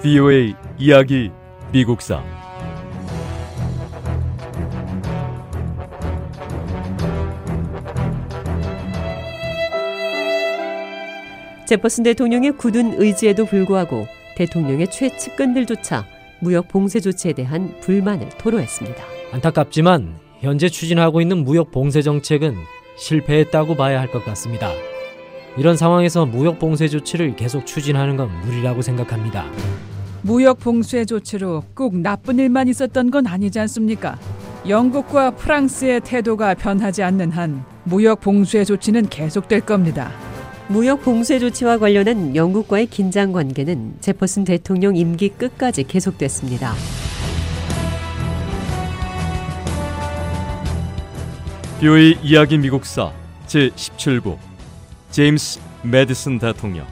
VOA 이야기 미국사 제퍼슨 대통령의 굳은 의지에도 불구하고 대통령의 최측근들조차 무역 봉쇄 조치에 대한 불만을 토로했습니다. 안타깝지만 현재 추진하고 있는 무역 봉쇄 정책은 실패했다고 봐야 할 것 같습니다. 이런 상황에서 무역 봉쇄 조치를 계속 추진하는 건 무리라고 생각합니다. 무역 봉쇄 조치로 꼭 나쁜 일만 있었던 건 아니지 않습니까? 영국과 프랑스의 태도가 변하지 않는 한 무역 봉쇄 조치는 계속될 겁니다. 무역 봉쇄 조치와 관련한 영국과의 긴장 관계는 제퍼슨 대통령 임기 끝까지 계속됐습니다. VOA 이야기 미국사 제17부 제임스 매디슨 대통령.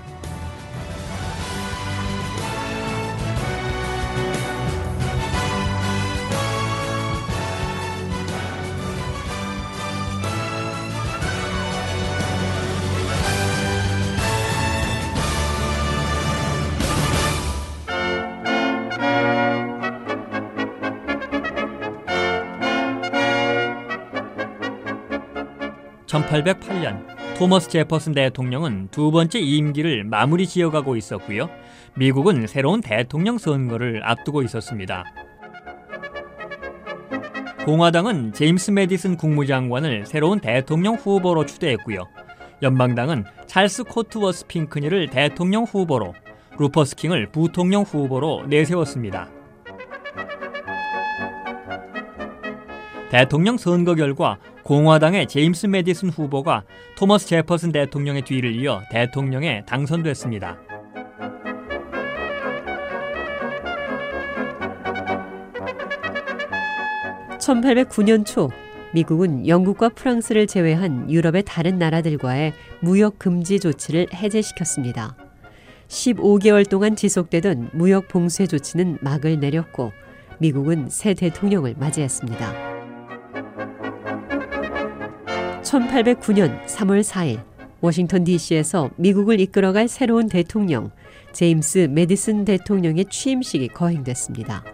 (1808년) 토머스 제퍼슨 대통령은 두 번째 임기를 마무리 지어가고 있었고요. 미국은 새로운 대통령 선거를 앞두고 있었습니다. 공화당은 제임스 매디슨 국무장관을 새로운 대통령 후보로 추대했고요. 연방당은 찰스 코트워스 핑크니를 대통령 후보로, 루퍼스 킹을 부통령 후보로 내세웠습니다. 대통령 선거 결과 공화당의 제임스 매디슨 후보가 토머스 제퍼슨 대통령의 뒤를 이어 대통령에 당선됐습니다. (1809년) 초 미국은 영국과 프랑스를 제외한 유럽의 다른 나라들과의 무역 금지 조치를 해제시켰습니다. 15개월 동안 지속되던 무역 봉쇄 조치는 막을 내렸고 미국은 새 대통령을 맞이했습니다. 1809년 3월 4일 워싱턴 DC에서 미국을 이끌어갈 새로운 대통령 제임스 매디슨 대통령의 취임식이 거행됐습니다.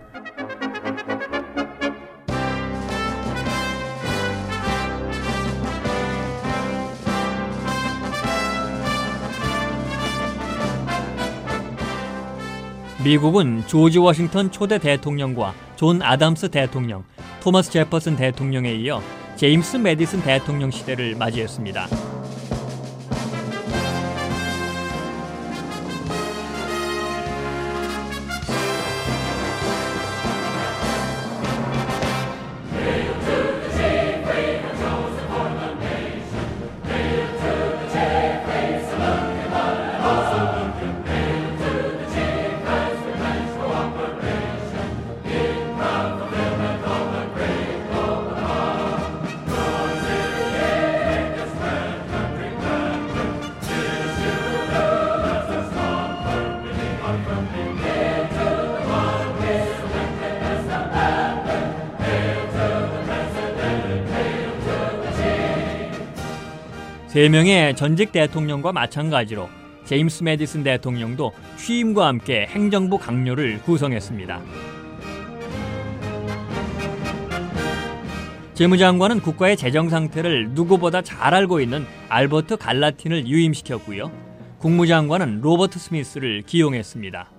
미국은 조지 워싱턴 초대 대통령과 존 아담스 대통령, 토머스 제퍼슨 대통령에 이어 제임스 매디슨 대통령 시대를 맞이했습니다. 세 명의 전직 대통령과 마찬가지로 제임스 매디슨 대통령도 취임과 함께 행정부 강요를 구성했습니다. 재무장관은 국가의 재정 상태를 누구보다 잘 알고 있는 알버트 갈라틴을 유임시켰고요. 국무장관은 로버트 스미스를 기용했습니다.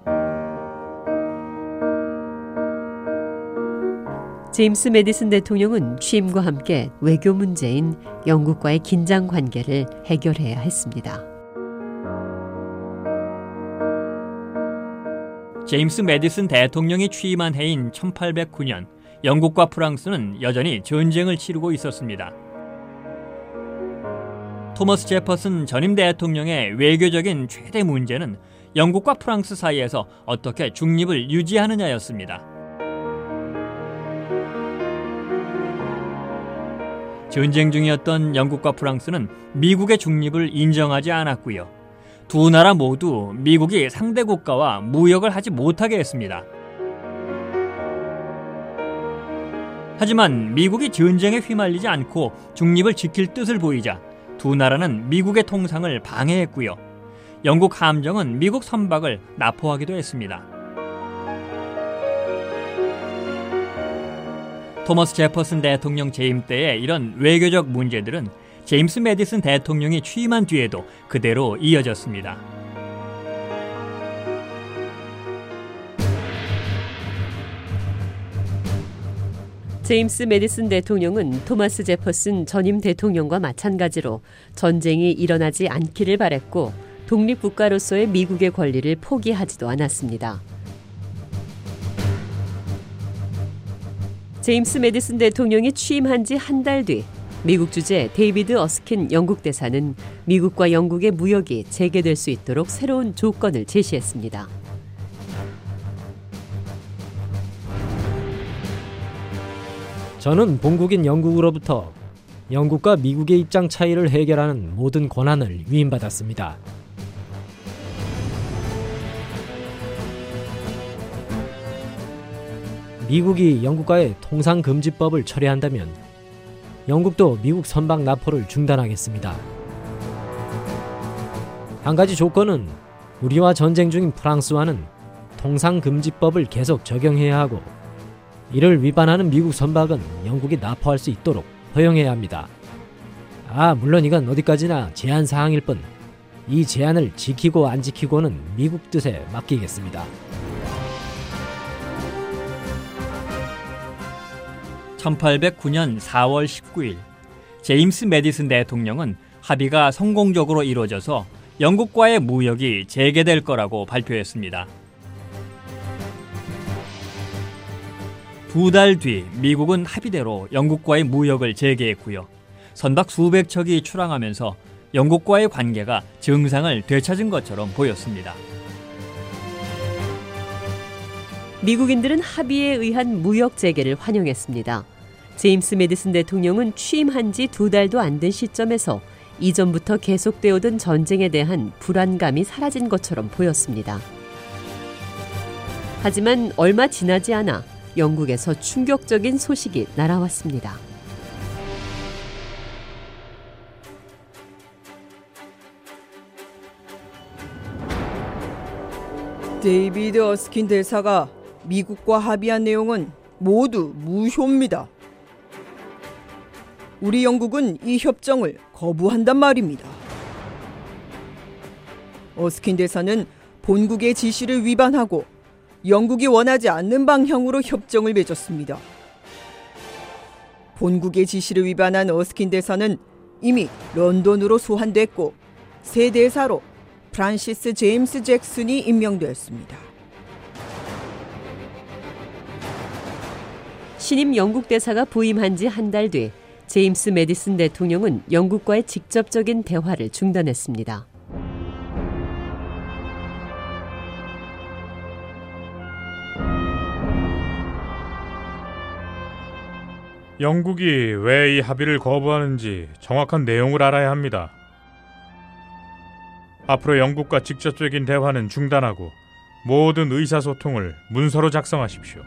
제임스 매디슨 대통령은 취임과 함께 외교 문제인 영국과의 긴장 관계를 해결해야 했습니다. 제임스 매디슨 대통령이 취임한 해인 1809년, 영국과 프랑스는 여전히 전쟁을 치르고 있었습니다. 토머스 제퍼슨 전임 대통령의 외교적인 최대 문제는 영국과 프랑스 사이에서 어떻게 중립을 유지하느냐였습니다. 전쟁 중이었던 영국과 프랑스는 미국의 중립을 인정하지 않았고요. 두 나라 모두 미국이 상대 국가와 무역을 하지 못하게 했습니다. 하지만 미국이 전쟁에 휘말리지 않고 중립을 지킬 뜻을 보이자 두 나라는 미국의 통상을 방해했고요. 영국 함정은 미국 선박을 납포하기도 했습니다. 토머스 제퍼슨 대통령 재임 때의 이런 외교적 문제들은 제임스 매디슨 대통령이 취임한 뒤에도 그대로 이어졌습니다. 제임스 매디슨 대통령은 토마스 제퍼슨 전임 대통령과 마찬가지로 전쟁이 일어나지 않기를 바랬고 독립국가로서의 미국의 권리를 포기하지도 않았습니다. 제임스 매디슨 대통령이 취임한 지 한 달 뒤 미국 주재 데이비드 어스킨 영국 대사는 미국과 영국의 무역이 재개될 수 있도록 새로운 조건을 제시했습니다. 저는 본국인 영국으로부터 영국과 미국의 입장 차이를 해결하는 모든 권한을 위임받았습니다. 미국이 영국과의 통상금지법을 철회한다면 영국도 미국 선박 납포를 중단하겠습니다. 한 가지 조건은 우리와 전쟁 중인 프랑스와는 통상금지법을 계속 적용해야 하고 이를 위반하는 미국 선박은 영국이 납포할 수 있도록 허용해야 합니다. 물론 이건 어디까지나 제한 사항일 뿐 이 제한을 지키고 안 지키고는 미국 뜻에 맡기겠습니다. (1809년 4월 19일) 제임스 매디슨 대통령은 합의가 성공적으로 이루어져서 영국과의 무역이 재개될 거라고 발표했습니다. 2달 뒤 미국은 합의대로 영국과의 무역을 재개했고요. 선박 수백 척이 출항하면서 영국과의 관계가 정상을 되찾은 것처럼 보였습니다. 미국인들은 합의에 의한 무역 재개를 환영했습니다. 제임스 매디슨 대통령은 취임한 지 2달도 안 된 시점에서 이전부터 계속되어 오던 전쟁에 대한 불안감이 사라진 것처럼 보였습니다. 하지만 얼마 지나지 않아 영국에서 충격적인 소식이 날아왔습니다. 데이비드 어스킨 대사가 미국과 합의한 내용은 모두 무효입니다. 우리 영국은 이 협정을 거부한단 말입니다. 어스킨 대사는 본국의 지시를 위반하고 영국이 원하지 않는 방향으로 협정을 맺었습니다. 본국의 지시를 위반한 어스킨 대사는 이미 런던으로 소환됐고 새 대사로 프란시스 제임스 잭슨이 임명되었습니다. 신임 영국 대사가 부임한 지 한 달 뒤 제임스 매디슨 대통령은 영국과의 직접적인 대화를 중단했습니다. 영국이 왜 이 합의를 거부하는지 정확한 내용을 알아야 합니다. 앞으로 영국과 직접적인 대화는 중단하고 모든 의사소통을 문서로 작성하십시오.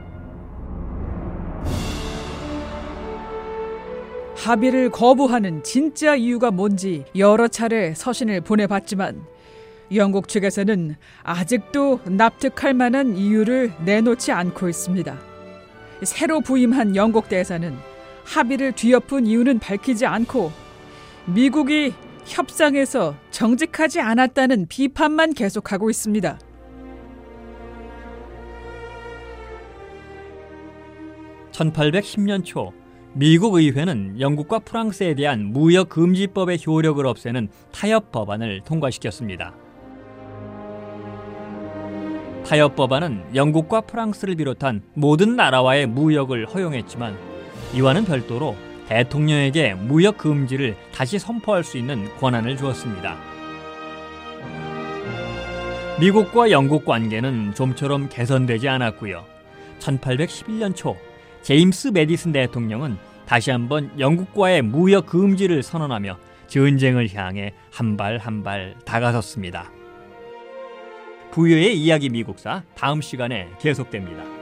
합의를 거부하는 진짜 이유가 뭔지 여러 차례 서신을 보내봤지만 영국 측에서는 아직도 납득할 만한 이유를 내놓지 않고 있습니다. 새로 부임한 영국 대사는 합의를 뒤엎은 이유는 밝히지 않고 미국이 협상에서 정직하지 않았다는 비판만 계속하고 있습니다. (1810년) 초 미국 의회는 영국과 프랑스에 대한 무역금지법의 효력을 없애는 타협 법안을 통과시켰습니다. 타협 법안은 영국과 프랑스를 비롯한 모든 나라와의 무역을 허용했지만 이와는 별도로 대통령에게 무역 금지를 다시 선포할 수 있는 권한을 주었습니다. 미국과 영국 관계는 좀처럼 개선되지 않았고요. 1811년 초 제임스 매디슨 대통령은 다시 한번 영국과의 무역 금지를 선언하며 전쟁을 향해 한 발 한 발 다가섰습니다. 부유의 이야기 미국사 다음 시간에 계속됩니다.